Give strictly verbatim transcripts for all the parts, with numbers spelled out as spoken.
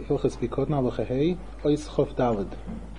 Hilchas Pikod Halacha Hey, Ois Chof Daled.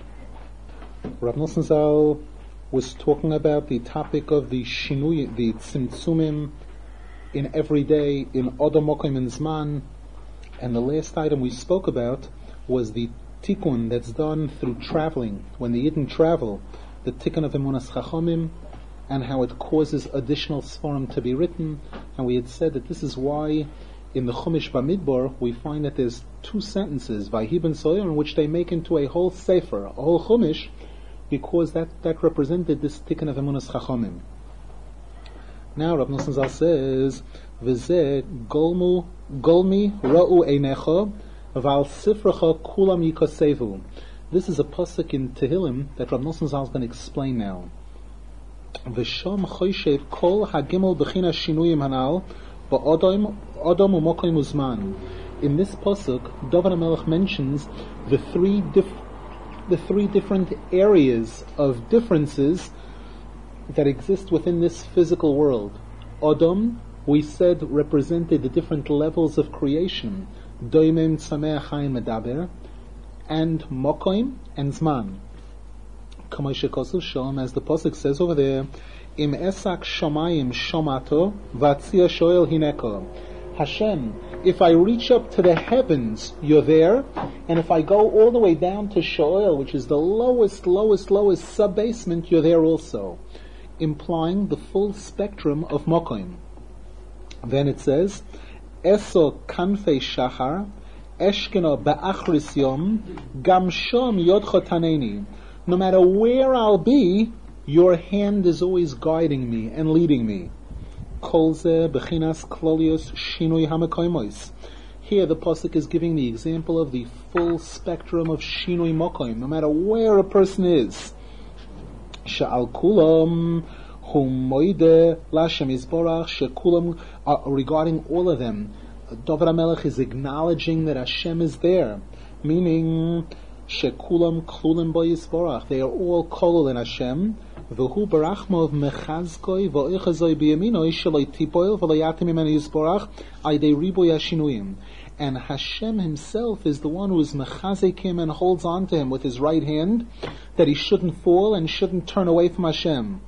Rav Nosson Zal was talking about the topic of the shinui, the tzimtzumim in every day, in Odom Mokim and Zman, and the last item we spoke about was the tikkun that's done through traveling. When the Yidden travel, the tikkun of Emunas Chachamim, and how it causes additional svarim to be written. And we had said that this is why in the Chumash Bamidbar we find that there's two sentences, Vayhi ben Soyer, in which they make into a whole sefer, a whole Chumash, because that, that represented this tikkun of Emunas Chachamim. Now Rav Nosson Zal says, V'zeh golmu golmi ra'u einecha v'al sifracha kulam yikosevu. This is a pasuk in Tehillim that Rav Nosson Zal is going to explain now. V'sham choyshev kol hagimel b'china shinuyim hanal ba'odom odom u'mokim uzman. In this pasuk, David HaMelech mentions the three diff, the three different areas of differences that exist within this physical world. Odom, we said, represented the different levels of creation. Doimim, Tzameh, Chaim, Medaber, and Mokoim and Zman. Kamoshe Kosuv Shalom, as the pasuk says over there, Im esak shamayim shomato vatzia shoel hineko. Hashem, if I reach up to the heavens, you're there, and if I go all the way down to Shoel, which is the lowest, lowest, lowest sub-basement, you're there also, implying the full spectrum of Mokoim. Then it says, Eso kanfei shachar, eshkeno ba'achris yom, gam shom yodcho taneni. No matter where I'll be, your hand is always guiding me and leading me. Kol ze bechinas klolios shinui hamakoimos. Here the pasuk is giving the example of the full spectrum of shinui mokoim, no matter where a person is. Sha'al kulam hum moide lashem izborach shekulam, regarding all of them, David HaMelech is acknowledging that Hashem is there, meaning shekulam klulim bo yisborach, they are all kolul in Hashem. V'hu barachmov mechazkoi v'oichazoi biyaminoi shaloi tipoil v'loyatim imenu yisborach aydei riboy hashinuyim. And Hashem himself is the one who is mechazek him and holds on to him with his right hand, that he shouldn't fall and shouldn't turn away from Hashem.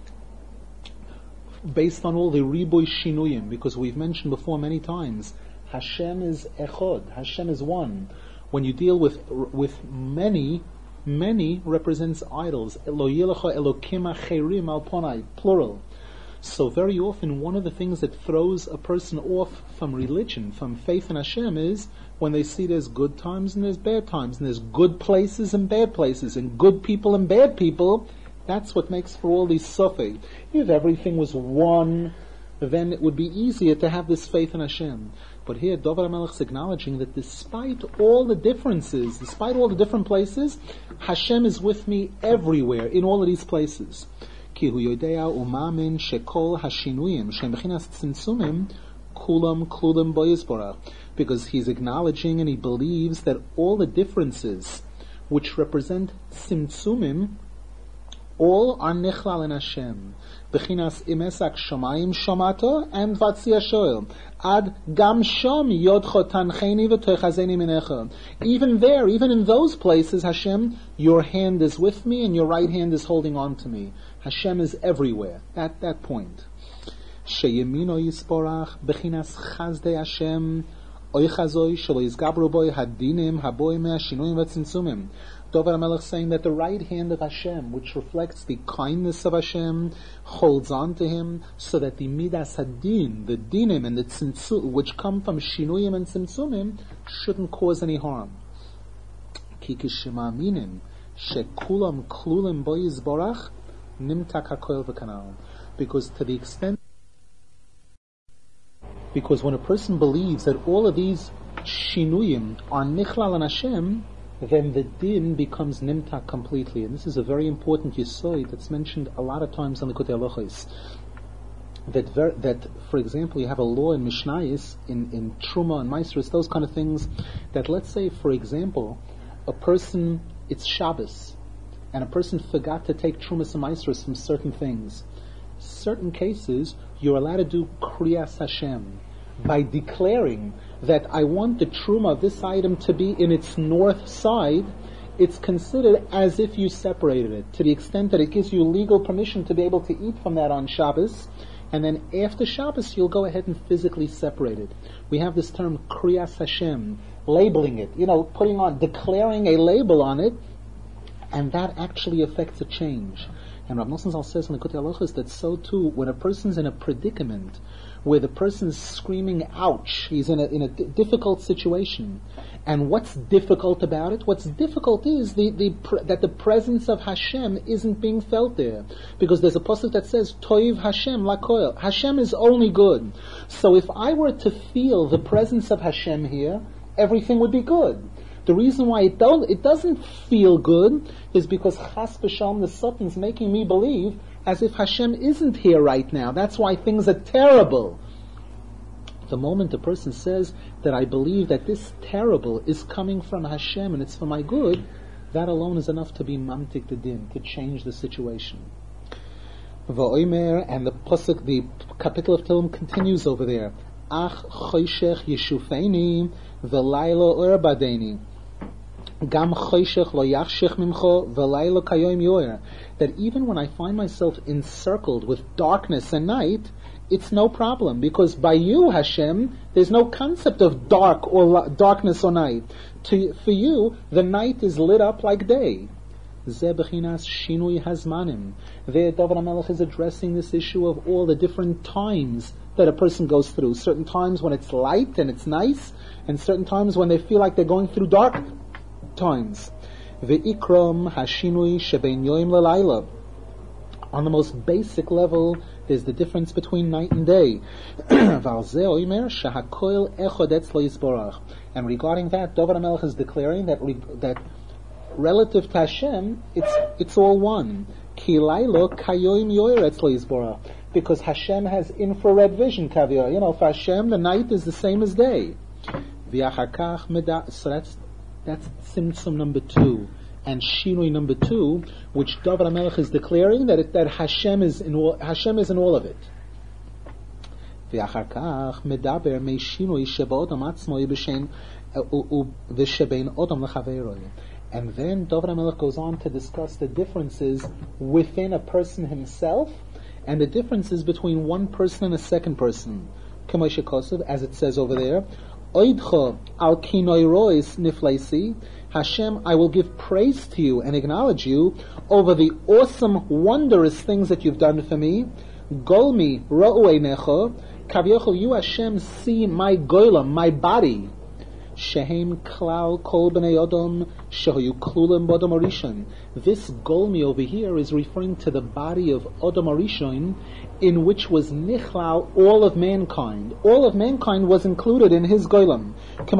Based on all the riboy shinuyim, because we've mentioned before many times, Hashem is echod, Hashem is one. When you deal with with many, many represents idols. Elo yilecha elokim acherim alponai, plural. So very often one of the things that throws a person off from religion, from faith in Hashem, is when they see there's good times and there's bad times, and there's good places and bad places, and good people and bad people. That's what makes for all these suffering. If everything was one, then it would be easier to have this faith in Hashem. But here, David HaMelech is acknowledging that despite all the differences, despite all the different places, Hashem is with me everywhere, in all of these places. Ki hu yodea umamin shekol hashinuyim shem bechinas tzimtzumim kulam klulim bo yisborach. Because he's acknowledging and he believes that all the differences which represent tzimtzumim, all are nichlal in Hashem. Bechinas imesak shomayim shomato and vatzia shoel. Ad gam shom yodcho tancheni v'toichazeni minecha. Even there, even in those places, Hashem, your hand is with me and your right hand is holding on to me. Hashem is everywhere. At that point. Sheyemino yisporach bechinas chazdei Hashem oichazoi shelo yizgabru boi hadinim haboi mea shinuyim v'tzimtzumim. David HaMelech saying that the right hand of Hashem, which reflects the kindness of Hashem, holds on to him, so that the midas hadin, the dinim and the tzimtzum, which come from shinuyim and tzimtzumim, shouldn't cause any harm. Ki kishemaminim shekulam klulim bo yizborach nimtak hakoil v'kanal. Because to the extent, because when a person believes that all of these shinuyim are nichlal and Hashem, then the din becomes nimtak completely. And this is a very important yesod that's mentioned a lot of times in the Likutei Halachos. That, ver- that, for example, you have a law in Mishnayos, in, in Truma and Maasros, those kind of things, that let's say, for example, a person, it's Shabbos, and a person forgot to take Trumas and Maasros from certain things. Certain cases, you're allowed to do Kriyas Hashem. by declaring that I want the truma of this item to be in its north side, it's considered as if you separated it, to the extent that it gives you legal permission to be able to eat from that on Shabbos, and then after Shabbos you'll go ahead and physically separate it. We have this term Kriyas Hashem, labeling it, you know, putting on, declaring a label on it, and that actually affects a change. And Rav Nosson Zal says in the Kutei Halachos that so too, when a person's in a predicament, where the person's screaming, ouch, he's in a, in a d- difficult situation. And what's difficult about it? What's difficult is the, the pre- that the presence of Hashem isn't being felt there. Because there's a pasuk that says, Toiv Hashem lakoil. Hashem is only good. So if I were to feel the presence of Hashem here, everything would be good. The reason why it don't, it doesn't feel good is because Chas v'Shalom the Satan's making me believe as if Hashem isn't here right now. That's why things are terrible. The moment a person says that I believe that this terrible is coming from Hashem and it's for my good, that alone is enough to be mamtik the din, to change the situation. V'oimer, and the pasuk, the capital of Tehillim continues over there. Ach choshech yeshufeini v'laylo or badeni. Gam choshech lo yachshech mimcho v'laylo kayoim yoer. That even when I find myself encircled with darkness and night, it's no problem, because by you, Hashem, there's no concept of dark or la- darkness or night. To, for you, the night is lit up like day. Zeh bechinas shinui hazmanim. There, David HaMelech is addressing this issue of all the different times that a person goes through. Certain times when it's light and it's nice, and certain times when they feel like they're going through dark times. Ve'ikrom hashinui shebein yoim lelayla. On the most basic level, there's the difference between night and day. And regarding that, David HaMelech is declaring that re- that relative to Hashem, it's it's all one. Because Hashem has infrared vision, caviar. You know, for Hashem, the night is the same as day. So that's that's Tzimtzum number two. And Shinui number two, which David HaMelech is declaring that it, that Hashem is in all, Hashem is in all of it. And then David HaMelech goes on to discuss the differences within a person himself and the differences between one person and a second person. As it says over there, Hashem, I will give praise to you and acknowledge you over the awesome, wondrous things that you've done for me. Golmi ra'u einecha, kavyochel, you Hashem see my goylam, my body. Shehem klal kol b'nei odom shehoyu klulim b'odom arishon. This golmi over here is referring to the body of Odom Arishon, in which was nichlal all of mankind. All of mankind was included in his goylam.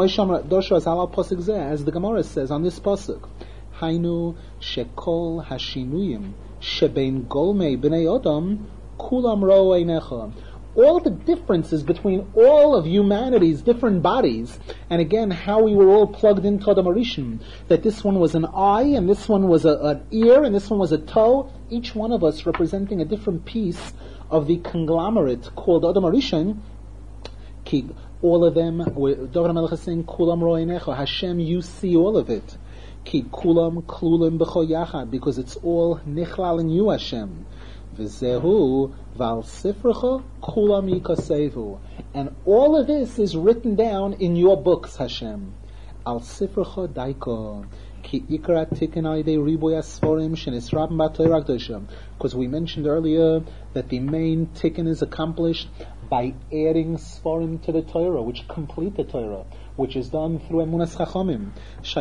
As the Gemara says on this pasuk, Hainu shekol hashinuyim shebein golmei b'nei odom kulam ro einecha. All the differences between all of humanity's different bodies, and again, how we were all plugged into Odom Arishon, that this one was an eye, and this one was a, an ear, and this one was a toe, each one of us representing a different piece of the conglomerate called Odom Arishon. All of them, David HaMelech is saying, Kulam ro einecha, Hashem, you see all of it. Ki kulam klulim b'cho yachad, because it's all nichlal in you, Hashem. V'zehu val sifrecha kulam yikasevu. And all of this is written down in your books, Hashem. Al sifrecha daiko. Ki ikra tikkun al yedei riboy asforim shenisrabim b'Torah Kedosha. Because we mentioned earlier that the main tikkun is accomplished by adding Sforim to the Torah, which complete the Torah, which is done through Emunas Chachamim.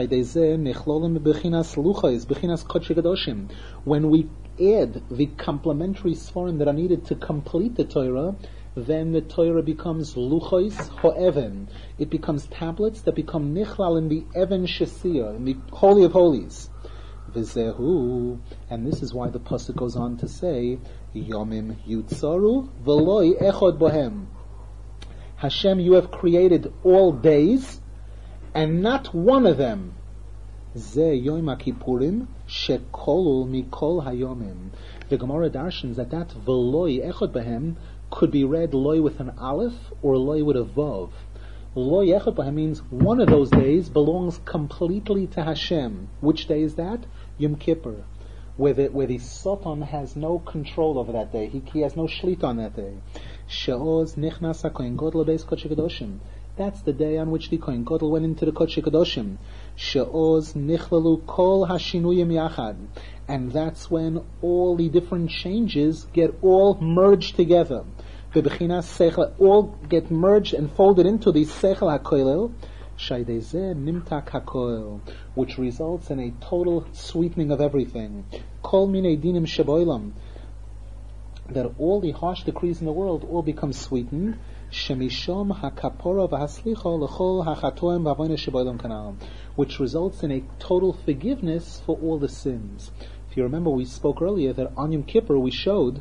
When we add the complementary Sforim that are needed to complete the Torah, then the Torah becomes Luchos Ho'even. It becomes tablets that become Nichlal in the Even Shesiyah, in the Holy of Holies. V'zehu, and this is why the pasuk goes on to say, Yomim yutzaru v'loi echod bohem. Hashem, you have created all days, and not one of them. Ze Yom HaKippurim shekolul mikol hayomim. The Gemara darshans that that v'loi echod bohem could be read loy with an aleph or loy with a vav. Lo Yechad B'Hem means one of those days belongs completely to Hashem. Which day is that? Yom Kippur. Where the, where the Satan has no control over that day. He, he has no shlit on that day. She'oz nichnas HaKohen Gadol Beis Kodesh HaKadoshim. That's the day on which the Kohen Gadol went into the Kodesh HaKadoshim. She'oz nichlalu kol hashinuyim yachad. And that's when all the different changes get all merged together. Bebechinas sechel, all get merged and folded into the sechel hakoilel. Shaydezeh nimtak hakoil, which results in a total sweetening of everything. Kol minei dinim sheboilam, that all the harsh decrees in the world all become sweetened. Shemishom hakapora v'haslicha l'chol hachatoim v'avoyne sheboilam kanal, which results in a total forgiveness for all the sins. If you remember, we spoke earlier that on Yom Kippur we showed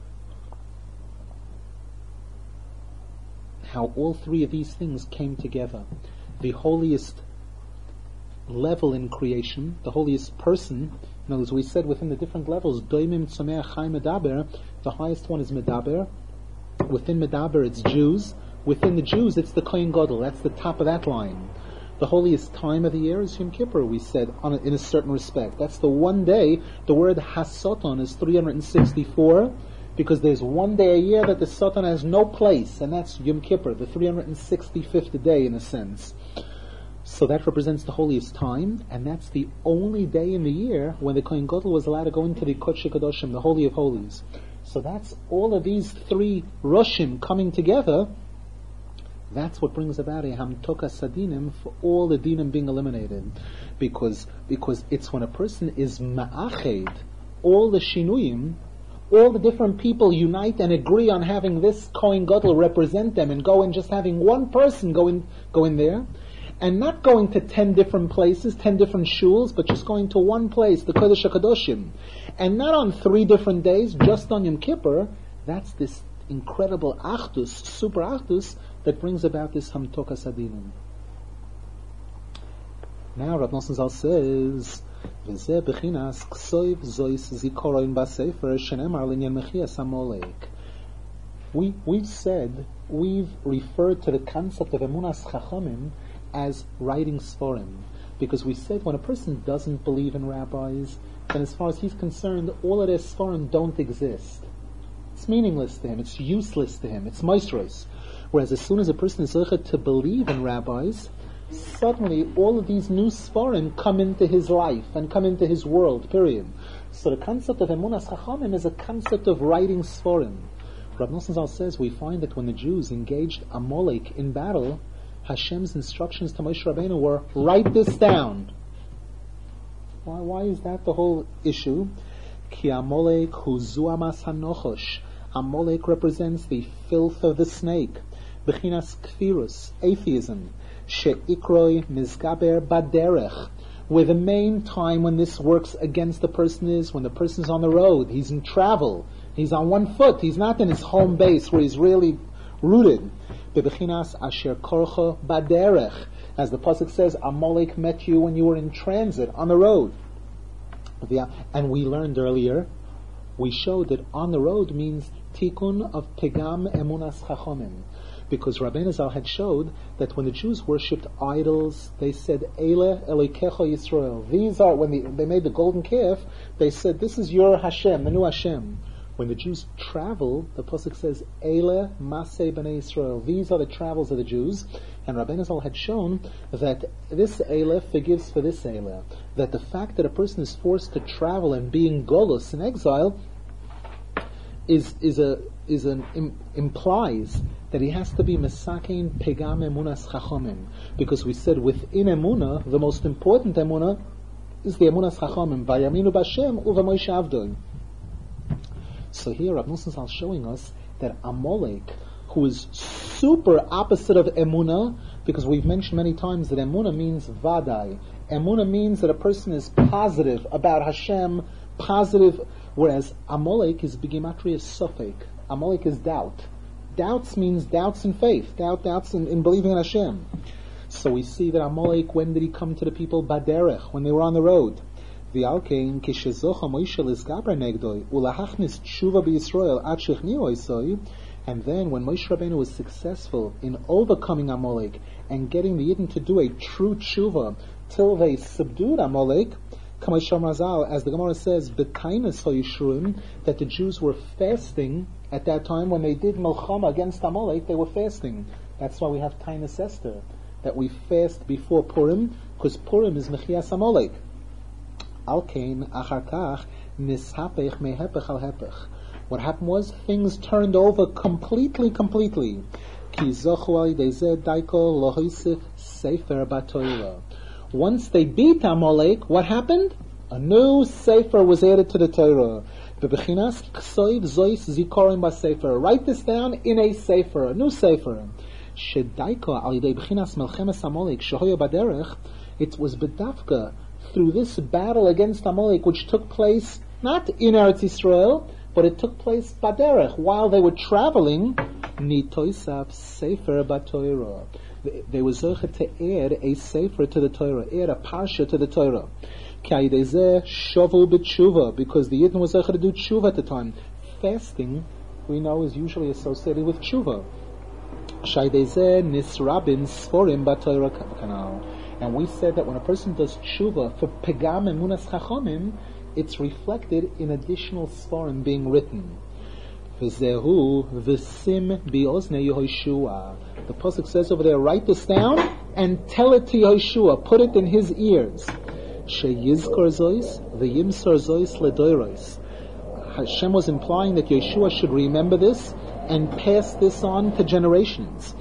how all three of these things came together. The holiest level in creation, the holiest person, in other words, we said within the different levels, Doimim Tzomeach Chai Medaber, the highest one is Medaber. Within Medaber it's Jews. Within the Jews it's the Kohen Gadol. That's the top of that line. The holiest time of the year is Yom Kippur, we said, on a, in a certain respect. That's the one day. The word Hasoton is three hundred sixty-four, because there's one day a year that the Satan has no place, and that's Yom Kippur, the three hundred sixty-fifth day in a sense. So that represents the holiest time, and that's the only day in the year when the Kohen Gadol was allowed to go into the Kodesh HaKadoshim, the Holy of Holies. So that's all of these three Roshim coming together. That's what brings about a Hamtoka Sadinim for all the Dinim being eliminated. Because, because it's when a person is Ma'ached, all the Shinuyim, all the different people unite and agree on having this Kohen Gadol represent them and go and just having one person go in, go in there, and not going to ten different places, ten different shuls, but just going to one place, the Kodesh HaKadoshim. And not on three different days, just on Yom Kippur. That's this incredible Achdus, super Achdus, that brings about this Hamtoka Sadinim. Now Rav Nosson Zal says, V'zeh b'chinas k'soiv zois zikoroin b'sefer shenemar l'nyan mechias hamolek. We, we've said, we've referred to the concept of Emunas Chachamim as writing Sforim. Because we said when a person doesn't believe in rabbis, then as far as he's concerned, all of their Sforim don't exist. It's meaningless to him, it's useless to him, it's moisturize. Whereas as soon as a person is zeichet to believe in rabbis, suddenly all of these new Sforim come into his life and come into his world, period. So the concept of Emunas Chachamim is a concept of writing Sforim. Rav Nosson Zal says we find that when the Jews engaged Amalek in battle, Hashem's instructions to Moshe Rabbeinu were, write this down. Why, why is that the whole issue? Ki Amalek hu zuamas hanochosh. Amalek represents the filth of the snake. Bechinas kfirus, atheism. She'ikroi mizgaber baderech. Where the main time when this works against the person is when the person is on the road, he's in travel, he's on one foot, he's not in his home base where he's really rooted. Bebechinas asher korcha baderech. As the pasuk says, Amalek met you when you were in transit, on the road. And we learned earlier, we showed that on the road means tikkun of pegam emunas chachomim. Because Rabbeinu Zal had showed that when the Jews worshipped idols, they said, Eile Elokecha Yisrael. These are, when they, they made the golden calf, they said, this is your Hashem, the new Hashem. When the Jews travel, the pasuk says, Eile Masei B'nei Yisrael. These are the travels of the Jews. And Rabbeinu Zal had shown that this Eile forgives for this Eile. That the fact that a person is forced to travel and be in Golus, in exile, is is a is an im, implies that he has to be mesakein pegam emunas chachomim, because we said within emuna the most important emuna is the emunas chachomim vayaminu b'Hashem u'v'Moshe avdoi. So here Rav Nosson Zal showing us that Amalek, who is super opposite of emuna, because we've mentioned many times that emuna means vadai. Emuna means that a person is positive about Hashem, positive. Whereas Amalek is begimatria sofek. Amalek is doubt. Doubts means doubts in faith. Doubt, doubts in, in believing in Hashem. So we see that Amalek, when did he come to the people? Baderech, when they were on the road. V'alkein kishezocha Moshe lizgaber negdoi ulahachnis tshuva b'Yisrael ad shechniu oisoi And then when Moshe Rabbeinu was successful in overcoming Amalek and getting the Yidden to do a true tshuva till they subdued Amalek, as the Gemara says, that the Jews were fasting at that time when they did Milchama against Amalek. They were fasting. That's why we have Tainus Esther, that we fast before Purim, because Purim is Mechias Amalek. Alkein achar kach nishapech mehepech al hepech. What happened was things turned over completely, completely. Ki zochu al yidei zeh daiko lo hoisif sefer batoila. Once they beat Amalek, what happened? A new sefer was added to the Torah. Bebechinas ksoiv zois zikorim basefer. Write this down in a sefer, a new sefer. Shedaiko al yidei bechinas melchemes Amalek shehoya baderech. It was bedavka through this battle against Amalek, which took place not in Eretz Yisrael, but it took place baderech while they were traveling. Nitoisaf sefer batoira. They were zoche to add a sefer to the Torah, add a parsha to the Torah. Shavu b'tshuva, because the Yidden was zoche to do tshuva at the time. Fasting, we know, is usually associated with tshuva. Nisrabin sforim b'Torah kanal. And we said that when a person does tshuva for pegam emunas chachomim, it's reflected in additional sforim being written. V'zehu v'sim bi'ozne Yehoshua. The pasuk says over there, write this down and tell it to Yehoshua. Put it in his ears. Sheyizkor zois v'yimsor zois ledoiros. Hashem was implying that Yeshua should remember this and pass this on to generations.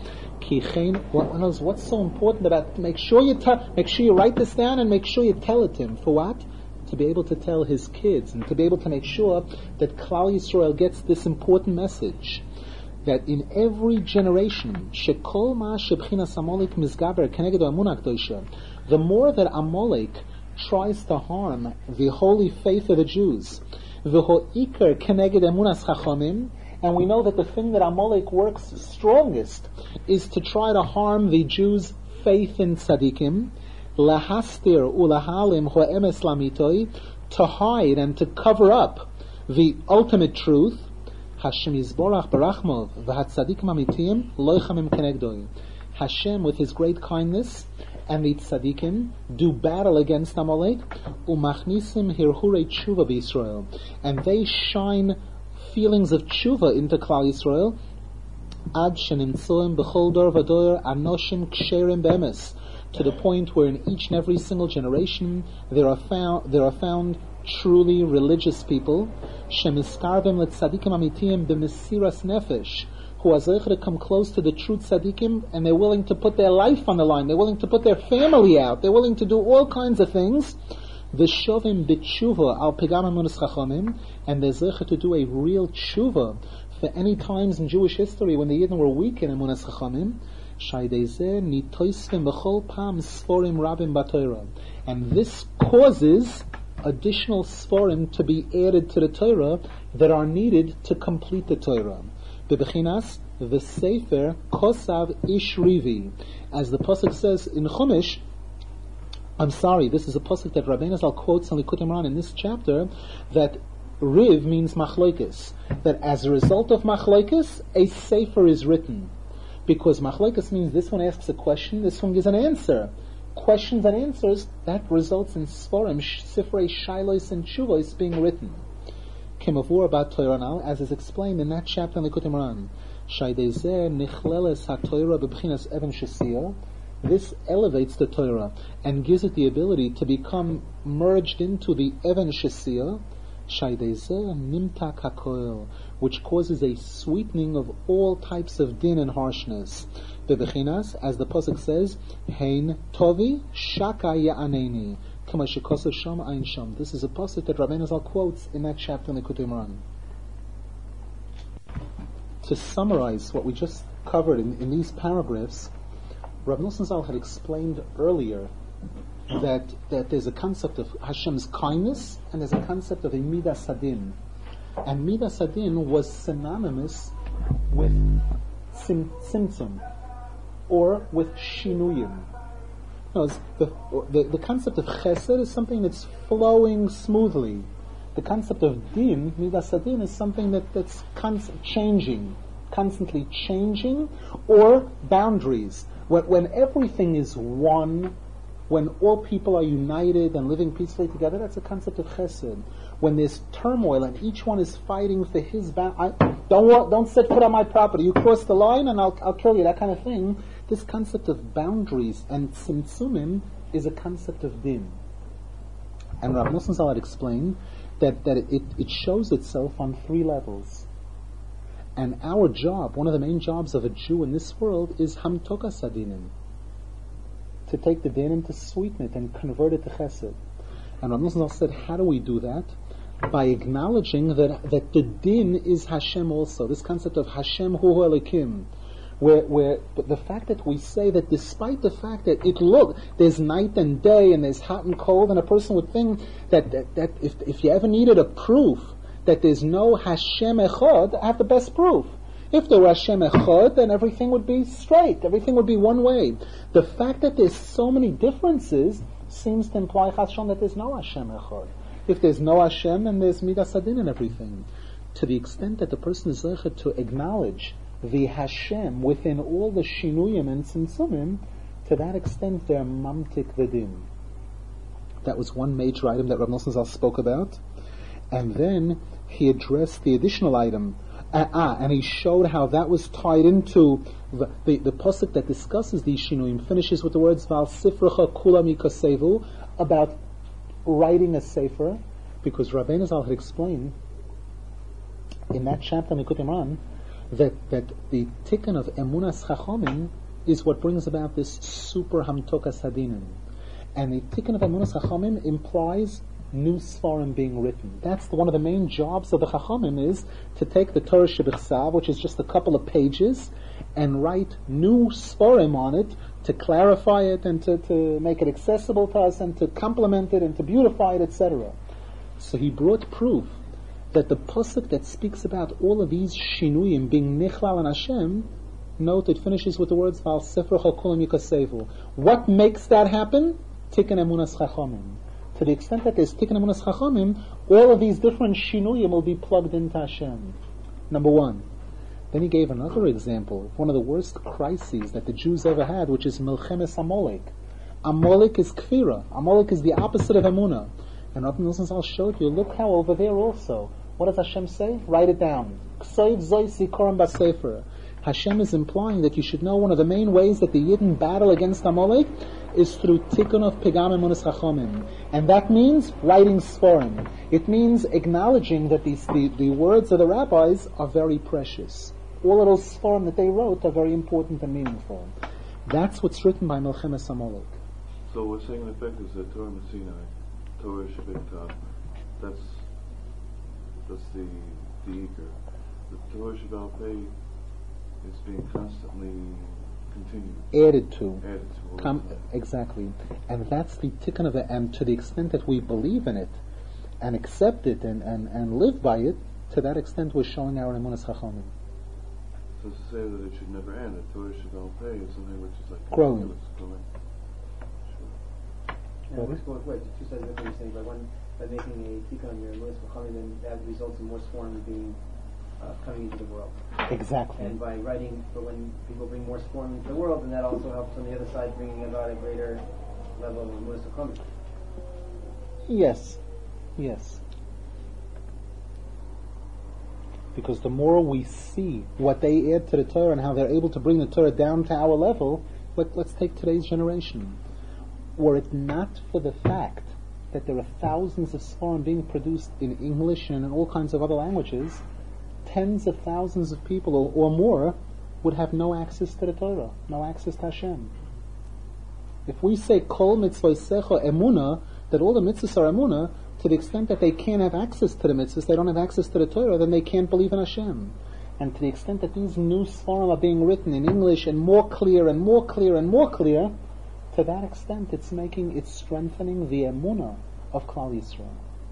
What, what's so important about it? Make sure you tell, make sure you write this down and make sure you tell it to him. For what? To be able to tell his kids and to be able to make sure that Klal Yisrael gets this important message. That in every generation, shekol ma shebchinas Amalek mizgaber keneged ha'emunah kedosha, the more that Amalek tries to harm the holy faith of the Jews, v'ho'ikar keneged emunas chachamim, and we know that the thing that Amalek works strongest is to try to harm the Jews' faith in tzaddikim, lahastir ulahalim ho'emes lamitoi, to hide and to cover up the ultimate truth. Hashem yizborach barachmov v'hatzadikim amitim lo yichamim kenegdoi. Hashem, with His great kindness, and the tzaddikim do battle against Amalek, umachnisim hirhurei tshuva b'Yisrael, and they shine feelings of tshuva into Klal Yisrael, ad shenimtzoim b'chol dor v'dor anoshim ksherim be'emes, to the point where in each and every single generation there are found there are found truly religious people, shemiskarvim letzadikim amitiyim b'mesiras nefesh, who are zeicher to come close to the true tzadikim, and they're willing to put their life on the line, they're willing to put their family out, they're willing to do all kinds of things. V'shovim b'tshuva al pegam emunas chachamim, and they're zeicher to do a real tshuva for any times in Jewish history when the Yidden were weak in emunas chachamim. And this causes additional sforim to be added to the Torah that are needed to complete the Torah. Bebechinas the Sefer Kosav Ish Rivi, as the pasuk says in Chumash. I'm sorry, this is a pasuk that Rabbeinu Zal quotes in Likutei Moharan in this chapter, that Riv means machlokes, that as a result of machlokes, a Sefer is written. Because machlokes means this one asks a question, this one gives an answer. Questions and answers, that results in Sforim, Sifrei Shilos and Shuvos being written. Kemavur about Torah now, as is explained in that chapter in Likutei Moharan. Shaydezeh nichleles ha-Torah b'bchinas even shesiyah. This elevates the Torah and gives it the ability to become merged into the even shesiyah, Shaydezeh nimtak hakoil, which causes a sweetening of all types of din and harshness. Bebechinas, as the pasuk says, Hein tovi shaka ya'aneni, kama shekosav sham ayin sham. This is a pasuk that Rabbeinu Zal quotes in that chapter in the Likutei Moharan. To summarize what we just covered in, in these paragraphs, Rav Nosson Zal had explained earlier that that there's a concept of Hashem's kindness and there's a concept of a midas hadin, and midas hadin was synonymous with sim, simtzum or with shinuyim. No, the, the the concept of chesed is something that's flowing smoothly. The concept of din, midas hadin, is something that that's const- changing constantly changing, or boundaries. When, when everything is one, when all people are united and living peacefully together, that's a concept of chesed. When there's turmoil and each one is fighting for his ba- I, don't wa- don't set foot on my property. You cross the line and I'll I'll kill you. That kind of thing. This concept of boundaries and tzimtzumim is a concept of din. And Rav Nosson Zal had explained that that it it shows itself on three levels. And our job, one of the main jobs of a Jew in this world, is hamtokas hadinim, to take the dinim to sweeten it and convert it to chesed. And Rav Nosson Zal said, how do we do that? By acknowledging that that the din is Hashem also. This concept of Hashem hu Elokim, where where but the fact that we say that despite the fact that it look there's night and day and there's hot and cold, and a person would think that that, that if if you ever needed a proof that there's no Hashem Echad, I have the best proof. If there were Hashem Echad, then everything would be straight. Everything would be one way. The fact that there's so many differences seems to imply Hashem that there's no Hashem Echad. If there's no Hashem, then there's Midas Adin and everything. To the extent that the person is zeichet to acknowledge the Hashem within all the Shinuyim and Tzimtzumim, to that extent they're Mamtik the Din. That was one major item that Rav Nosson Zal spoke about. And then he addressed the additional item. Uh, ah, and he showed how that was tied into the, the, the pasuk that discusses these Shinuyim, finishes with the words Val Sifracha Kula Mikasevu, about writing a sefer, because Rabbeinu Zal had explained in that chapter in Likutei Moharan that that the tikkun of Emunas Chachomim is what brings about this super Hamtokas Hadinim, and the tikkun of Emunas Chachomim implies new Sfarim being written. That's the, one of the main jobs of the Chachamim, is to take the Torah Shebichsav, which is just a couple of pages, and write new Sfarim on it to clarify it and to, to make it accessible to us and to complement it and to beautify it, et cetera. So he brought proof that the pasuk that speaks about all of these shinuyim being nichlal and Hashem, note it finishes with the words Val Sefrecha Kulam Yikasevu. What makes that happen? Tikkun Emunas Chachamim. To the extent that there's Tikkun Emunas Chachamim, all of these different shinuyim will be plugged into Hashem. Number one. Then he gave another example of one of the worst crises that the Jews ever had, which is Milchemes Amalek. Amalek is Kfira. Amalek is the opposite of Emunah. And Rabbi Nosson Zal showed you, look how over there also, what does Hashem say? Write it down. K'soiv zoi sikorim b'sefer. Hashem is implying that you should know one of the main ways that the Yidden battle against Amalek is through tikkun of Pegam Emunas Chachomim. And that means writing Sforim. It means acknowledging that these, the, the words of the rabbis are very precious. All of those Sforim that they wrote are very important and meaningful. That's what's written by Milchemes Amalek. So we're saying in effect is the Torah Messina, Torah Shabbat, that's that's the the Iker. The Torah Shabbat Pei is being constantly continued. Added to. Added to. Com- exactly. And that's the tikkun of it, and to the extent that we believe in it and accept it and, and, and live by it, to that extent we're showing our Emunas Chachamim. So to say that it should never end, the Torah Shabbat Pei is something which is like growing. growing. Yeah, it works both ways. Two sides of what you're saying. By one, by making a tikkun on your Emunas Chachamim, then that results in more swarms being uh, coming into the world. Exactly. And by writing, but when people bring more swarms into the world, then that also helps on the other side, bringing about a greater level of Emunas Chachamim. Yes. Yes. Because the more we see what they add to the Torah and how they're able to bring the Torah down to our level, let, let's take today's generation. Were it not for the fact that there are thousands of Sforim being produced in English and in all kinds of other languages, tens of thousands of people or, or more would have no access to the Torah, no access to Hashem. If we say Kol mitzvaysecha emuna, that all the mitzvahs are emuna, to the extent that they can't have access to the mitzvahs, they don't have access to the Torah, then they can't believe in Hashem. And to the extent that these new Sforim are being written in English and more clear and more clear and more clear, to that extent it's making, it's strengthening the emunah of Klal Yisrael.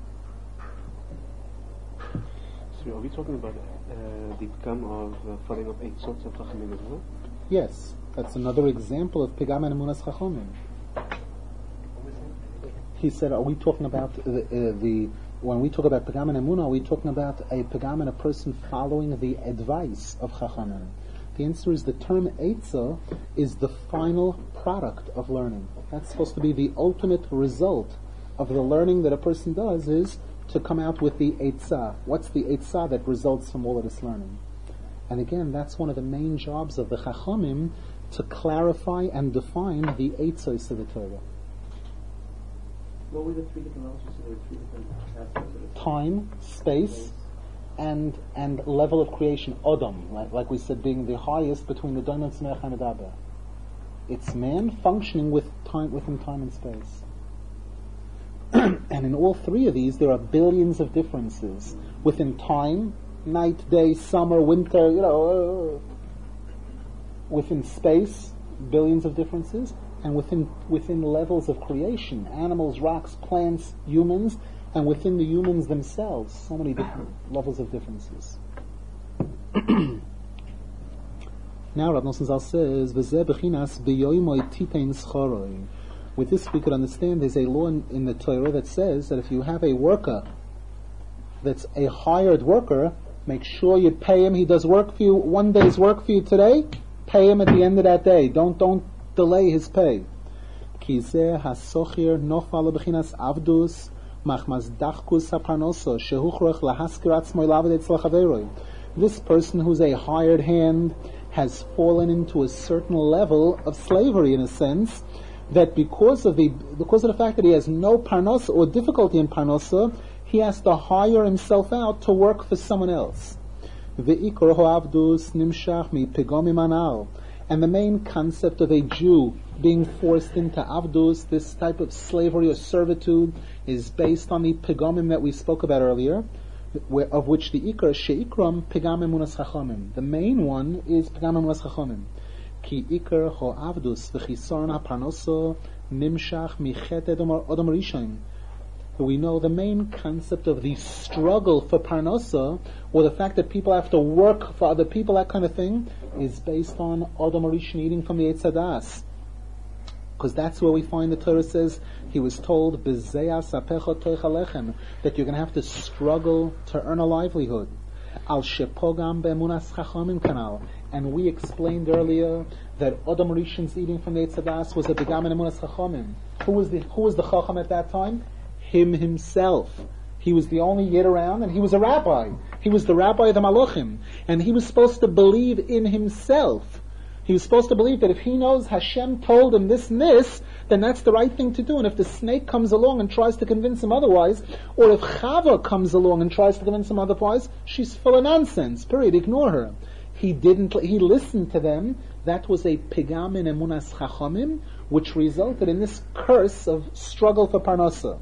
So are we talking about uh, the Pigam of uh, following up eight sorts of Chachamim as well? Yes, that's another example of Pigam and Emunas Chachamim. He said, are we talking about the, uh, the when we talk about Pagam and Emunah, are we talking about a Pagam and a person following the advice of Chachamim? The answer is the term Eitzah is the final product of learning. That's supposed to be the ultimate result of the learning that a person does, is to come out with the Eitzah. What's the Eitzah that results from all of this learning? And again, that's one of the main jobs of the Chachamim, to clarify and define the Eitzos of the Torah. What were the three different levels? So there were three different aspects of it. Time, space, and and level of creation. Odom, like, like we said, being the highest between the Dom and Tzmeach and Adaber. It's man functioning with time, within time and space. And in all three of these, there are billions of differences within time, night, day, summer, winter. You know, uh, within space, billions of differences. And within within levels of creation, animals, rocks, plants, humans, and within the humans themselves, so many different levels of differences. Now Rav Nosson Zal says, "V'zeh b'chinas b'yoymoi titein schoroi." With this we could understand there's a law in, in the Torah that says that if you have a worker that's a hired worker, make sure you pay him. He does work for you, one day's work for you today, pay him at the end of that day. Don't don't delay his pay. Kizeh hasochir nofal b'chinas avdus machmas dachkus haparnoso shehuchrach lahaskir atzmoi laved etzla chaveroi. This person who's a hired hand has fallen into a certain level of slavery, in a sense, that because of the because of the fact that he has no parnosa or difficulty in parnosa, he has to hire himself out to work for someone else. Ve'ikor ho'avdus nimshach mi pegomim anal. And the main concept of a Jew being forced into avdus, this type of slavery or servitude, is based on the pegomim that we spoke about earlier, where, of which the ikar sheikram pegam emunas chachamim. The main one is pegam emunas chachamim. Ki ikar ho avdus v'chisaron haparnoso nimshach michet odom rishon. We know the main concept of the struggle for parnosa, or the fact that people have to work for other people, that kind of thing, is based on Adam Rishon eating from the Eitz Hadas. Because that's where we find the Torah says, he was told, B'zeyas apecha toich alechem, that you're going to have to struggle to earn a livelihood. Al shepogam be'emunas chachamim kanal. And we explained earlier that Adam Rishon's eating from the Eitz Hadas was a begam in emunas chachamim. Who was the, who was the chacham at that time? Him himself. He was the only yid around, and he was a rabbi. He was the rabbi of the Malachim, and he was supposed to believe in himself. He was supposed to believe that if he knows Hashem told him this and this, then that's the right thing to do. And if the snake comes along and tries to convince him otherwise, or if Chava comes along and tries to convince him otherwise, she's full of nonsense. Period. Ignore her. He didn't. He listened to them. That was a pigam in emunas chachamim, which resulted in this curse of struggle for parnasa.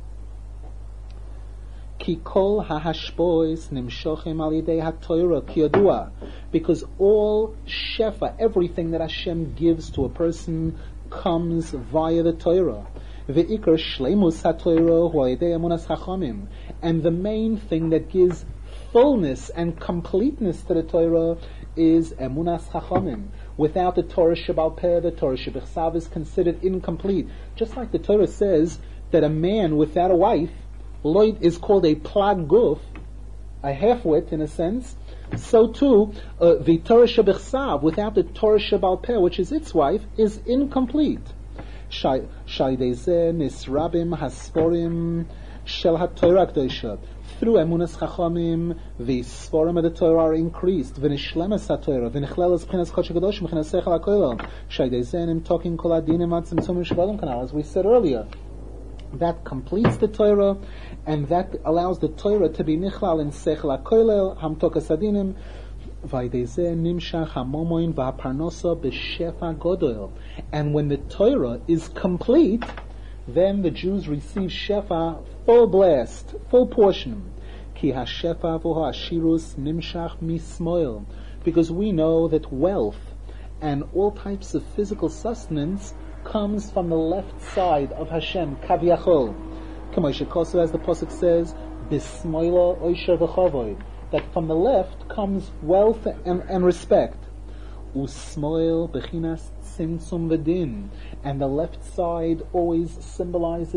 Ki kol hahashbois nimshochem al yidei haTorah ki yadua, because all shefa, everything that Hashem gives to a person, comes via the Torah. Ve'ikar shleimus haTorah hu al yidei emunas chachamim, and the main thing that gives fullness and completeness to the Torah is emunas chachamim. Without the Torah Shebal Peh, the Torah Shebechsav is considered incomplete. Just like the Torah says that a man without a wife Lloyd is called a plag guf, a half-wit in a sense, so too uh, the Torah Shebechsav, without the Torah Shebal Peh, which is its wife, is incomplete. Shaydezeh nisrabim hasforim shel haTorah k'dosha. Through emunas chachamim, the sforim of the Torah are increased. V'nishlemes haTorah, v'nichleles b'chinas kodesh hakadoshim, b'chinas seichel hakoilel. Shaydezeh nim talking kol adinim atzimtzum shvalim kanal, as we said earlier. That completes the Torah, and that allows the Torah to be nichlal in seichel hakoilel, hamtokas adinim, v'aydezeh nimshach hamomoin v'haparnosa b'shefa godol. And when the Torah is complete, then the Jews receive shefa, full blast, full portion. Ki hashefa v'ho hashirus nimshach mismoil. Because we know that wealth and all types of physical sustenance comes from the left side of Hashem, Kaviyachol. K'moshe Kosu, as the Pasuk says, Bismoila oisher v'chavoid, that from the left comes wealth and, and respect. Usmoil b'chinas tzimtzum v'din, and the left side always symbolizes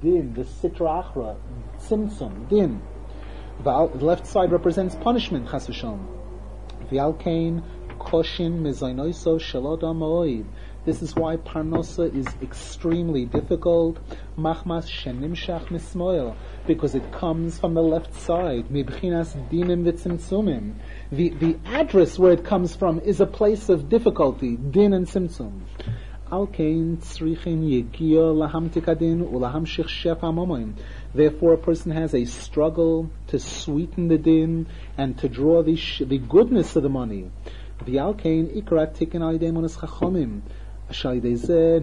din, the sitra achra, tzimtzum, din. The left side represents punishment, chas v'shalom. V'al kain koshin mizainoso shalodam ma'oid. This is why parnosa is extremely difficult. Machmas shenimshach mismoil, because it comes from the left side. Mibchinas dinim v'tzimtzumim. The the address where it comes from is a place of difficulty, din and tzimtzum. Al kain tzrichin yegio lahamtik adin ulahamshich shefa momoim. Therefore, a person has a struggle to sweeten the din and to draw the sh- the goodness of the money. V'al kain ikra tikin al yidei monas chachomim. Therefore, the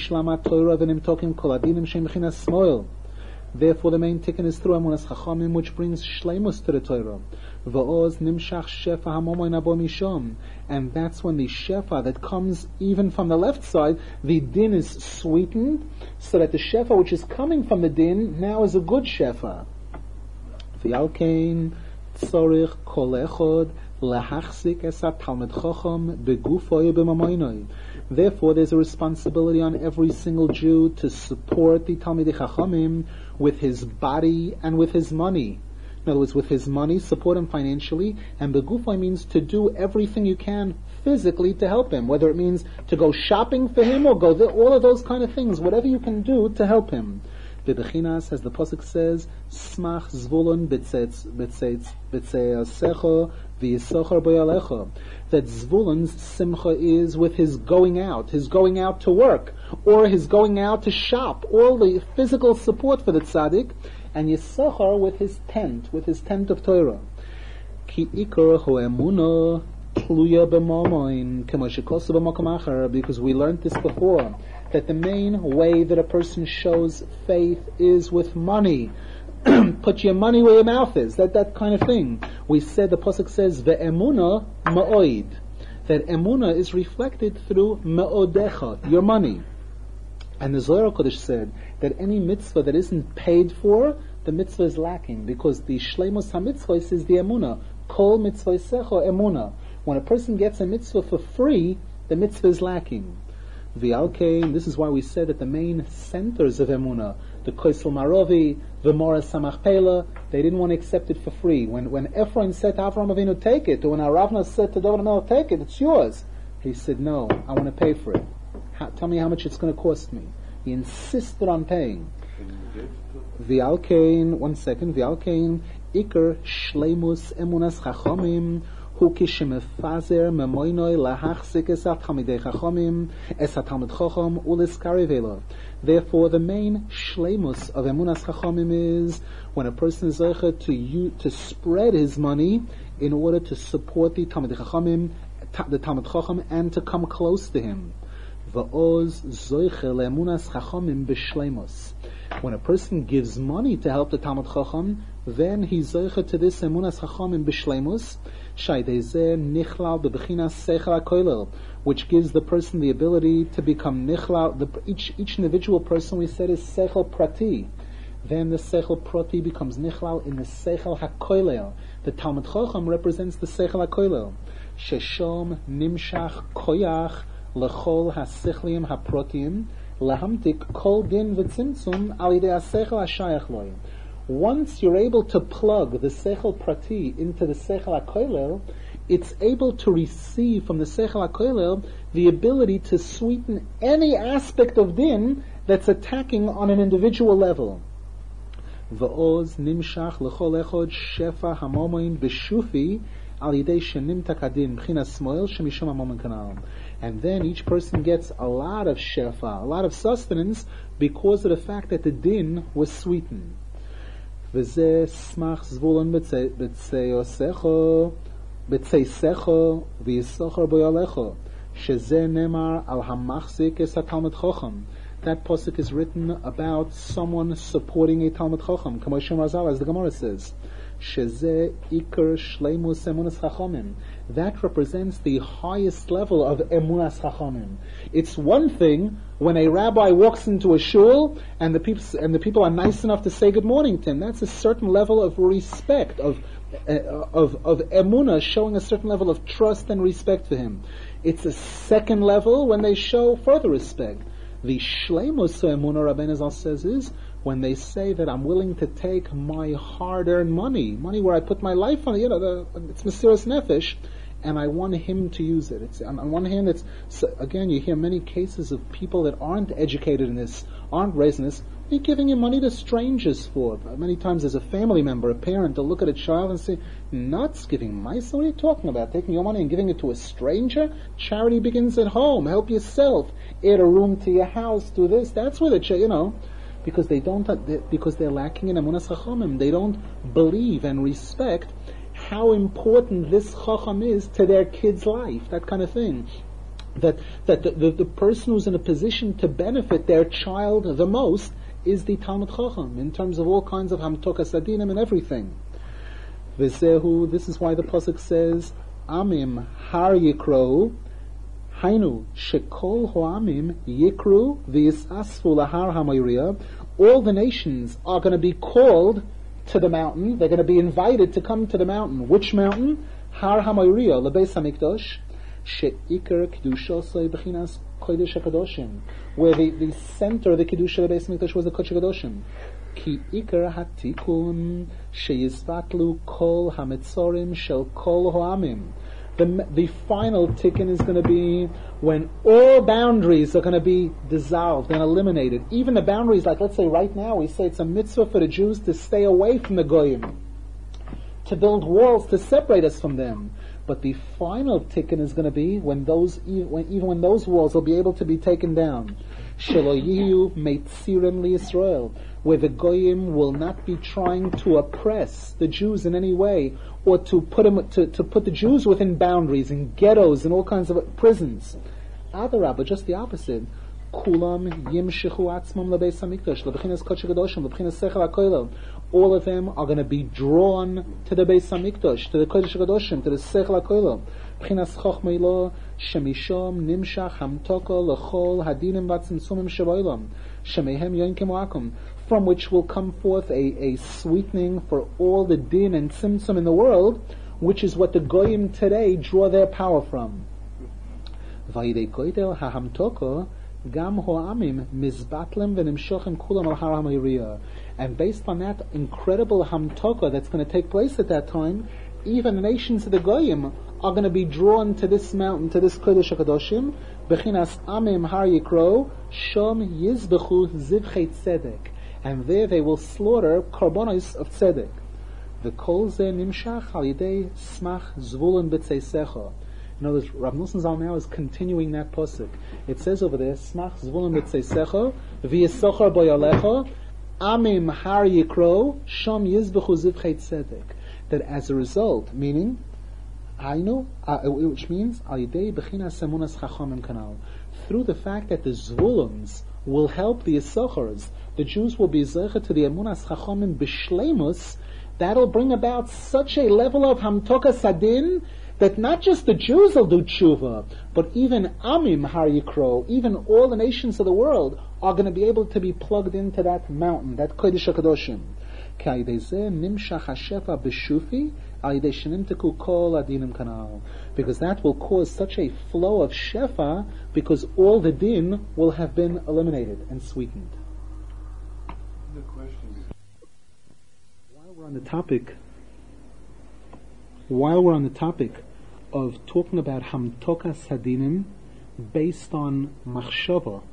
main tikkun is through Amunas Chachamim, which brings shleimus to the Torah. And that's when the shefa that comes even from the left side, the din is sweetened, so that the shefa which is coming from the din now is a good shefa. V'alkein tzorich kol echod lahachzik esat talmid chacham begufoy b'mamoinoi. Therefore, there's a responsibility on every single Jew to support the Talmidei Chachamim with his body and with his money. In other words, with his money, support him financially, and begufay means to do everything you can physically to help him, whether it means to go shopping for him or go there, all of those kind of things, whatever you can do to help him. Bebechinas, as the pasuk says, smach zvulun b'tzeitz b'tzeitz b'tzeiasecho v'yisochar boyalecho. That Zvulun's simcha is with his going out, his going out to work, or his going out to shop, all the physical support for the tzaddik, and Yisachar with his tent, with his tent of Torah. Ki ikar hu emunah tluya b'mamoin kemo shekosu b'makom acher, because we learned this before, that the main way that a person shows faith is with money. Put your money where your mouth is, that that kind of thing. We said, the pasuk says, ve'emuna ma'oid, that emuna is reflected through ma'odecha, your money. And the Zohar Kodesh said that any mitzvah that isn't paid for, the mitzvah is lacking, because the shleimus ha-mitzvah is the emuna. Kol mitzvah emuna. When a person gets a mitzvah for free, the mitzvah is lacking. V'alkein, this is why we said that the main centers of emuna, the Koisel Marovi, the Moras Samach Pela, they didn't want to accept it for free. When when Ephraim said to Avram Avinu, take it, or when Aravna said to David HaMelech, take it, it's yours, he said, no, I want to pay for it. How, tell me how much it's going to cost me. He insisted on paying. V'alkein, one second, V'alkein, Iker Shleimus Emunas Chachamim, Hu kishemefazer memoinoi lahachzik esat Talmidei Chachamim, esat Talmid Chacham uliskari velo. Therefore, the main shleimus of Emunas Chachamim is when a person is zeicha to you, to spread his money in order to support the Talmidei Chachamim, the Talmid Chacham, and to come close to him. Va'oz zeicha le'emunas Chachamim b'shleimus. When a person gives money to help the Talmid Chacham, then he's zeicha to this Emunas Chachamim b'shleimus, which gives the person the ability to become nichlal. The, each each individual person, we said, is sechel prati. Then the sechel prati becomes nichlal in the sechel hakoilel. The Talmid Chacham represents the sechel hakoilel. Sheshom nimshach koyach lechol hasichliim haprotim lahamtik kol din v'tzimtzum al yidei hasechel hashayach loy. Once you're able to plug the Sechel Prati into the Sechel HaKoilel, it's able to receive from the Sechel HaKoilel the ability to sweeten any aspect of din that's attacking on an individual level. V'oz nimshach l'chol echod shefa hamomoin b'shufi al yidei shenim takadin b'chinas smoil shemishom hamomoin kanal. And then each person gets a lot of shefa, a lot of sustenance, because of the fact that the din was sweetened. וזה סמך זבולון בצייסךו, בצייסךו, ויסוחר בוילךו, שזה נאמר על המחזיק את התלמיד חכם. That pasuk is written about someone supporting a Talmid Chacham, כמו שאמר ז"ל, as the Gemara says. שזה עיקר שלימוס אמוnas chachamim. That represents the highest level of emunas chachamim. It's one thing when a rabbi walks into a shul and the people and the people are nice enough to say good morning to him. That's a certain level of respect, of uh, of of emunah, showing a certain level of trust and respect for him. It's a second level when they show further respect. The shleimus emunah, Rabbeinu Zal says, is when they say that I'm willing to take my hard-earned money, money where I put my life on it, you know, the, it's Mesiras Nefesh, and I want him to use it. It's, on, on one hand, it's, so again, you hear many cases of people that aren't educated in this, aren't raised in this, they're giving you money to strangers for. Many times there's a family member, a parent, to look at a child and say, nuts, giving mice? What are you talking about? Taking your money and giving it to a stranger? Charity begins at home. Help yourself. Add a room to your house. Do this. That's where the, ch- you know, because they don't, they, because they're lacking in Emunas Chachamim. They don't believe and respect how important this Chacham is to their kid's life. That kind of thing. That, that the, the, the person who's in a position to benefit their child the most is the Talmud Chacham, in terms of all kinds of Hamtokas Adinim and everything. V'zehu, this is why the Pasuk says, Amim har yikro, hainu, shekol ho'amim yikru v'yisasfu lahar hamayriya. All the nations are going to be called to the mountain, they're going to be invited to come to the mountain. Which mountain? Har hamayriya, lebeis hamikdash, she'ikar kedushosai b'chinas Kodesh HaKadoshim, where the, the center of the Kedusha of the Beis Mikdash was the Kodesh HaKadoshim. Ki ikar hatikun sheyizvatlu kol hametzorim shel kol ho'amim. The, the final tikkun is going to be when all boundaries are going to be dissolved and eliminated. Even the boundaries, like let's say right now, we say it's a mitzvah for the Jews to stay away from the Goyim, to build walls to separate us from them. But the final tikkun is going to be when those, when, even when those walls will be able to be taken down. Shelo yiyu meitzirim liYisrael, where the goyim will not be trying to oppress the Jews in any way, or to put them, to, to put the Jews within boundaries, in ghettos, and all kinds of prisons. Adarabah, just the opposite. Kulam yimshichu atzmam lebeis hamikdash, lebechinas kodesh hakodoshim, lebechinas sechel hakoilel. All of them are going to be drawn to the Beis Hamikdash, to the Kodesh HaKadoshim, to the Sechel HaKoilel. B'chinas chochmei lo, shemishom nimshach hamtoko lechol hadinim v'tzimtzumim sheboilam, shemehem yoinkim oakum, from which will come forth a, a sweetening for all the din and tzimtzum in the world, which is what the Goyim today draw their power from. Vayidei koidel hahamtoko, gam ho'amim mizbatlem v'nimshochem kulam al har hamayriya. And based on that incredible hamtoka that's going to take place at that time, even the nations of the Goyim are going to be drawn to this mountain, to this Kodesh HaKadoshim, Bechinas Amim Har Yikro, Shom Yizbechu Zivchei Tzedek. And there they will slaughter karbonos of Tzedek. The Kol Ze Nimshach Al Yidei Smach Zvulun B'Tzeisecha. In other words, Rav Nosson Zal now is continuing that pasuk. It says over there, Smach Zvulun B'Tzeisecha, V'Yisochar Boyalecha, Amim Har Yikro, Shom Yizbechu Zivchei Tzedek. That as a result, meaning, I know, uh, which means, Al Yidei Bechinas Emunas Chachamim Kanal. Through the fact that the Zvuluns will help the Yisachars, the Jews will be Zecher to the Emunas Chachamim B'Shleimus, that'll bring about such a level of Hamtoka Sadin, that not just the Jews will do tshuva, but even Amim Har Yikro, even all the nations of the world, are going to be able to be plugged into that mountain, that Kodesh HaKadoshim. Because that will cause such a flow of shefa, because all the din will have been eliminated and sweetened. The question. While we're on the topic, while we're on the topic of talking about Hamtokas Hadinim based on Machshava,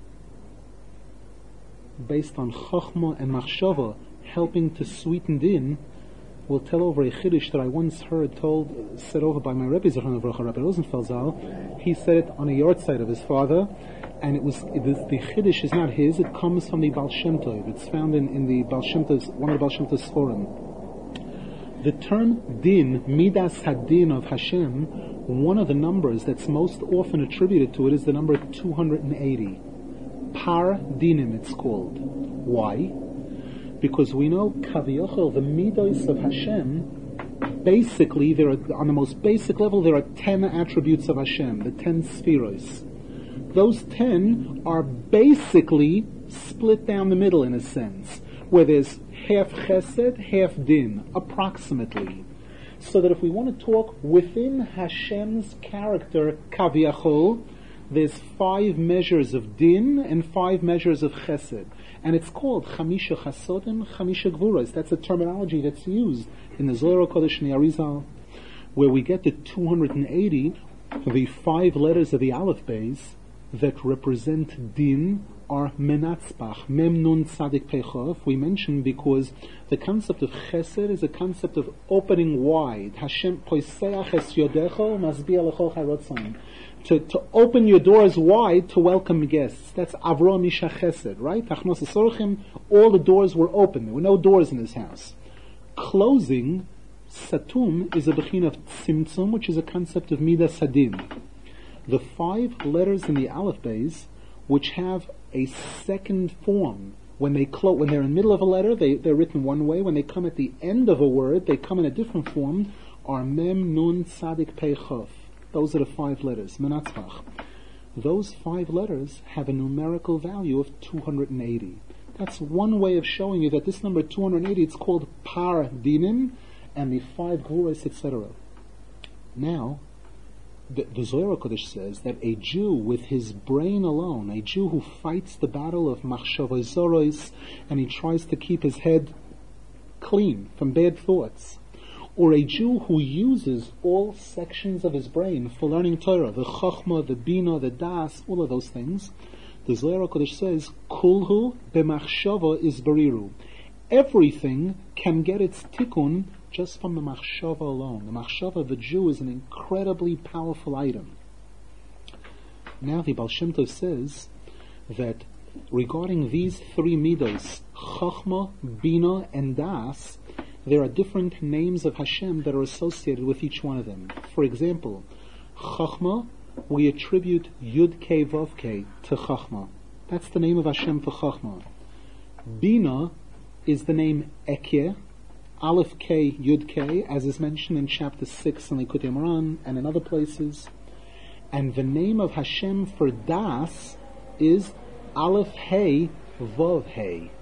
based on Chochma and Machshava, helping to sweeten din, we'll tell over a Chiddush that I once heard told, said over by my Rebbe, Zechron Avrocha, Rabbi Rosenfeld Zal. He said it on a yard site of his father, and it was, it is, the Chiddush is not his, it comes from the Baal Shem Tov. It's found in, in the Baal Shem Tov's, one of the Baal Shem Tov's Sforim. The term din, Midas Hadin of Hashem, one of the numbers that's most often attributed to it is the number two hundred eighty. Par Dinim it's called. Why? Because we know Kaviyachol, the Midos of Hashem, basically, there are, on the most basic level, there are ten attributes of Hashem, the ten spheros. Those ten are basically split down the middle in a sense, where there's half chesed, half din, approximately. So that if we want to talk within Hashem's character, Kaviyachol, there's five measures of din and five measures of chesed. And it's called Chamisha Chasodim, Chamisha Gvuras. That's a terminology that's used in the Zohar Kodesh and the Arizal, where we get the two hundred eighty, the five letters of the Aleph Beis that represent din are Menatzbach, Mem Nun Tzadik Pechov. We mentioned because the concept of chesed is a concept of opening wide. Hashem Poiseach Es Yodecho Masbia Lecho Charotzon. To, to open your doors wide to welcome guests. That's Avro Misha Chesed, right? Tachnos Esorchim, all the doors were open. There were no doors in this house. Closing, Satum, is a bechin of Tzimtzum, which is a concept of Midas Hadin. The five letters in the Aleph Beis, which have a second form, when they clo- when they're in the middle of a letter, they, they're written one way. When they come at the end of a word, they come in a different form, are Mem Nun Tzadik Pei Chof. Those are the five letters, Menatzbach. Those five letters have a numerical value of two hundred eighty. That's one way of showing you that this number two hundred eighty, it's called Par Dinim, and the five Gvuras, et cetera. Now, the, the Zohar Kodesh says that a Jew with his brain alone, a Jew who fights the battle of Machshavos Zoros, and he tries to keep his head clean from bad thoughts, or a Jew who uses all sections of his brain for learning Torah, the Chochmah, the Bina, the Das, all of those things, the Zohar Kodesh says, Kulhu b'machshava is bariru. Everything can get its tikkun just from the machshava alone. The machshava of a Jew is an incredibly powerful item. Now the Baal Shem Tov says that regarding these three midos, Chochmah, Bina, and Das, there are different names of Hashem that are associated with each one of them. For example, Chochmah, we attribute Yud Kei Vav Kei to Chochmah. That's the name of Hashem for Chochmah. Bina is the name Ekeh, Aleph Kei Yud Kei, as is mentioned in chapter six in Likutei Moharan and in other places. And the name of Hashem for Das is Aleph Hey Vav Hey.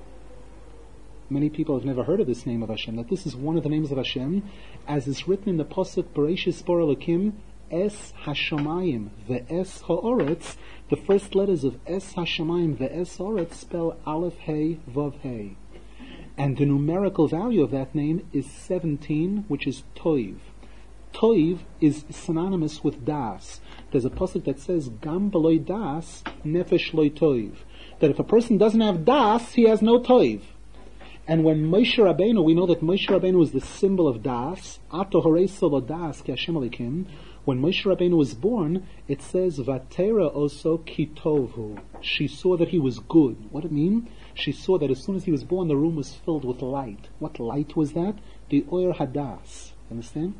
Many people have never heard of this name of Hashem, that this is one of the names of Hashem, as is written in the Pasuk Bereshis Bara Elokim, Es Hashamayim, the Es Ha'oretz. The first letters of Es Hashamayim, the Es Ha'oretz, spell Aleph Hey Vav Hey. And the numerical value of that name is seventeen, which is Toiv. Toiv is synonymous with Das. There's a pasuk that says, Gam B'loi Das, Nefesh Loi Toiv. That if a person doesn't have Das, he has no Toiv. And when Moshe Rabbeinu, we know that Moshe Rabbeinu is the symbol of Das, Ato Horei Solo Das Ki Hashem Elikim. When Moshe Rabbeinu was born, it says, Vatera Oso Ki Tovhu. She saw that he was good. What did it mean? She saw that as soon as he was born, the room was filled with light. What light was that? The Oyer Hadas. Understand?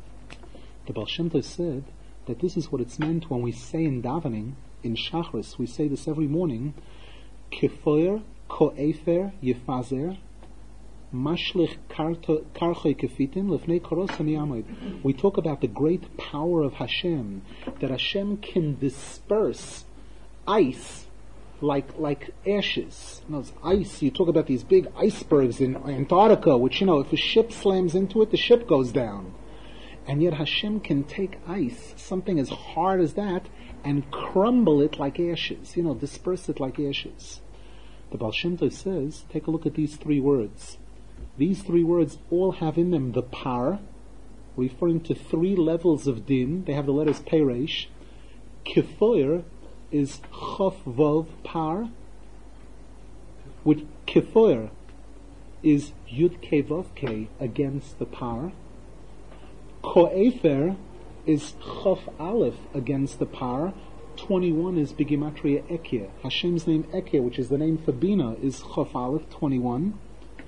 The Baal Shem Tov said that this is what it's meant when we say in davening, in Shachris, we say this every morning, Kefoyer, Ko'efer, Yefazer, Mashlich Karchoi Kefitim, Lefnei Korosam Yamid. We talk about the great power of Hashem, that Hashem can disperse ice like like ashes. You know, it's ice. You talk about these big icebergs in Antarctica, which, you know, if a ship slams into it, the ship goes down. And yet Hashem can take ice, something as hard as that, and crumble it like ashes. You know, disperse it like ashes. The Baal Shem Tov says, take a look at these three words. These three words all have in them the par, referring to three levels of din. They have the letters peresh. Kefoyer is chof vav par, which kefoyer is yud kei vav kei against the par. Ko'efer is chof aleph against the par. twenty-one is Bigimatria Ekeh. Hashem's name Ekeh, which is the name for Bina, is chof aleph, twenty-one.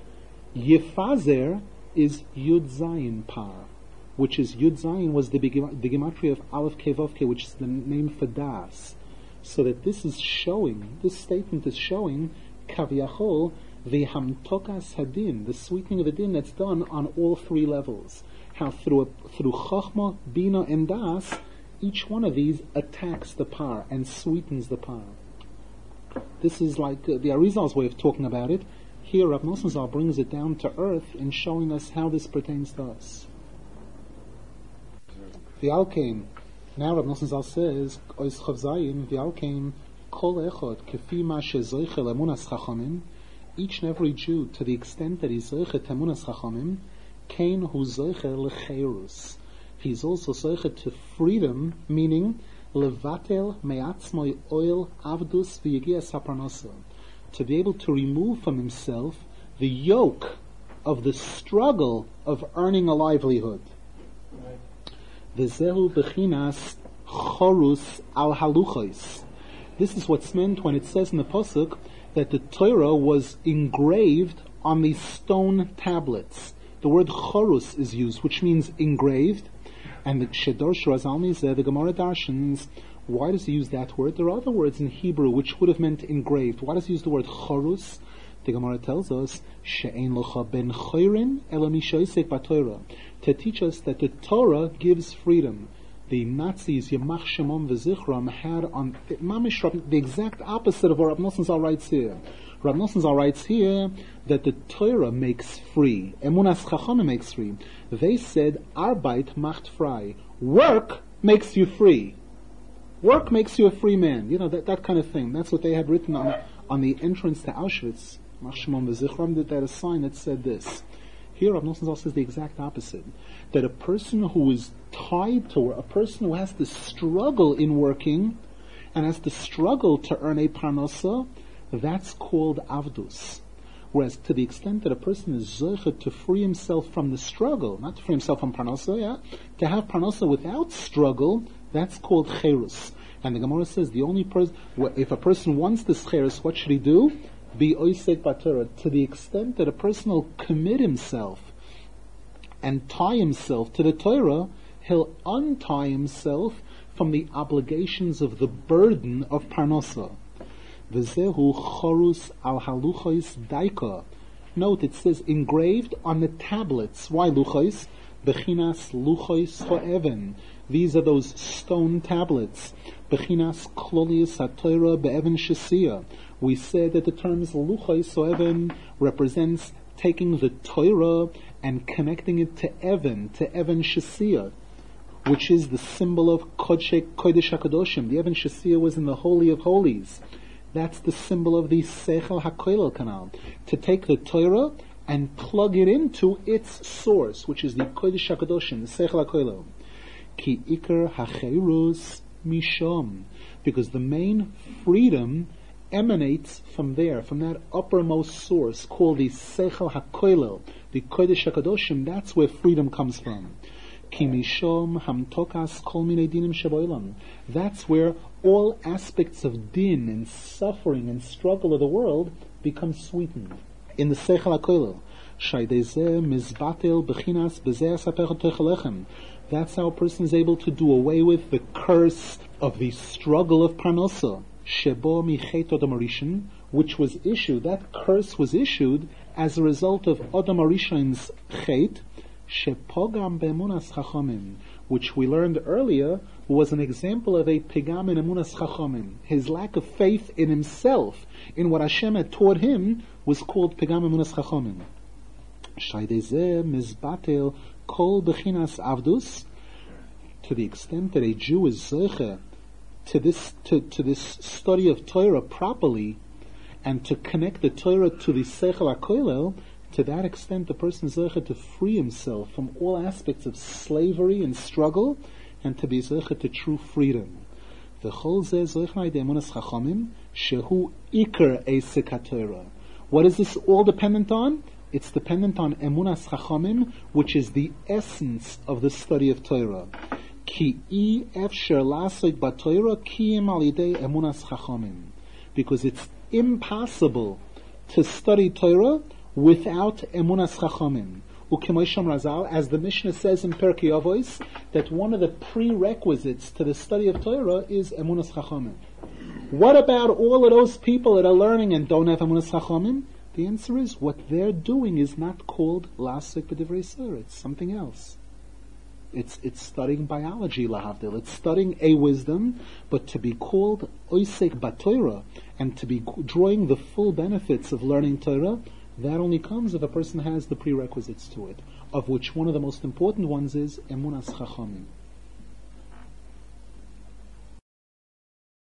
Yefazer is Yud Zayin Par, which is Yud Zayin was the Bigimatria of Aleph Kei Vav Kei, which is the name for Das. So that this is showing, this statement is showing, Kaviyachol, the Hamtokas Hadin, the sweetening of the din that's done on all three levels. How through a, through Chochmah, Bina, and Das, each one of these attacks the par and sweetens the par. This is like uh, the Arizal's way of talking about it. Here, Rav Nosson Zal brings it down to earth in showing us how this pertains to us. The Alkain, Now Rav Nosson Zal says, Ois Chav Zayin, V'alkein, Kol Echad, Kefi Ma Shezoiche Lemunas Chachamim, each and every Jew, to the extent that he's Zoiche Temunas Chachamim, Kein Hu Zoiche Lecheirus. He's also Zoiche to freedom, meaning, Levatel Me'atzmoi Oil Avdus V'yegias HaParnasa, to be able to remove from himself the yoke of the struggle of earning a livelihood. V'zehu b'chinas chorus al haluchos. This is what's meant when it says in the pasuk that the Torah was engraved on these stone tablets. The word chorus is used, which means engraved. And the Shedor Shirazalmi Zeh, the Gemara Darshans, why does he use that word? There are other words in Hebrew which would have meant engraved. Why does he use the word chorus? The Gemara tells us, She'ein locha ben choirin elo mi she'osek b'Torah, to teach us that the Torah gives freedom. The Nazis, Yamach Shemon v'Zichram, had on Mamish the exact opposite of what Rav Nosson Zal writes here. Rav Nosson Zal writes here that the Torah makes free. Emunas Chachamim makes free. They said, Arbeit macht frei. Work makes you free. Work makes you a free man. You know, that, that kind of thing. That's what they had written on, on the entrance to Auschwitz. Yamach Shemon v'Zichram did that a sign that said this. Here, Rav Nosson Zal says the exact opposite. That a person who is tied to work, a person who has to struggle in working, and has to struggle to earn a parnasa, that's called avdus. Whereas to the extent that a person is zoche to free himself from the struggle, not to free himself from parnasa, yeah, to have parnasa without struggle, that's called cherus. And the Gemara says the only person, if a person wants this cherus, what should he do? Be oisek b'Torah, to the extent that a person will commit himself and tie himself to the Torah, he'll untie himself from the obligations of the burden of parnasa. V'zehu chorus al haluchos daika. Note, it says engraved on the tablets. Why luchos? Bechinas luchos ho'even. These are those stone tablets. Bechinas klolius haTorah be'even shesiyah. We said that the terms luchos ho'even represents taking the Torah and connecting it to Evan, to Evan Shesiyah, which is the symbol of Kodesh HaKadoshim. The Evan Shesiyah was in the Holy of Holies. That's the symbol of the Seichel HaKoilel canal. To take the Torah and plug it into its source, which is the Kodesh HaKadoshim, the Seichel HaKoilel. Ki Iker HaCheirus Mishom. Because the main freedom emanates from there, from that uppermost source called the Seichel HaKoilel, the Kodesh HaKadoshim. That's where freedom comes from. Ki mishom hamtokas kol minei dinim sheboilam. That's where all aspects of din and suffering and struggle of the world become sweetened in the Seichel HaKoilel. Shaydezeh mizbatel bechinas bezeh asapecha techalechem. That's how a person is able to do away with the curse of the struggle of parnasa. Shebo michet Adam Arishan, which was issued, that curse was issued as a result of Adam Arishan's chet, shepogam be'emunas chachamim, which we learned earlier was an example of a pigam in emunas chachamim. His lack of faith in himself, in what Hashem had taught him, was called pigam emunas chachamim. Shaydezeh mizbatel kol bechinas avdus, to the extent that a Jew is zeiche to this to, to this study of Torah properly, and to connect the Torah to the Seichel HaKoilel, to that extent the person is zeiche to free himself from all aspects of slavery and struggle, and to be zeiche to true freedom. V'chol zeh zoichna ide emunas chachamim shehu iker eisek haTorah. What is this all dependent on? It's dependent on emunas chachamim, which is the essence of the study of Torah. Ki I efsher lasik b'Torah kiyim al yidei emunas chachamim, because it's impossible to study Torah without emunas chachamim. Ukemoisham Razal, as the Mishnah says in Pirkei Avos, that one of the prerequisites to the study of Torah is emunas chachamim. What about all of those people that are learning and don't have emunas chachamim? The answer is what they're doing is not called lasik b'divrei Torah. It's something else. It's it's studying biology, lahavdil. It's studying a wisdom, but to be called oisek b'Torah and to be drawing the full benefits of learning Torah, that only comes if a person has the prerequisites to it, of which one of the most important ones is emunas chachamim.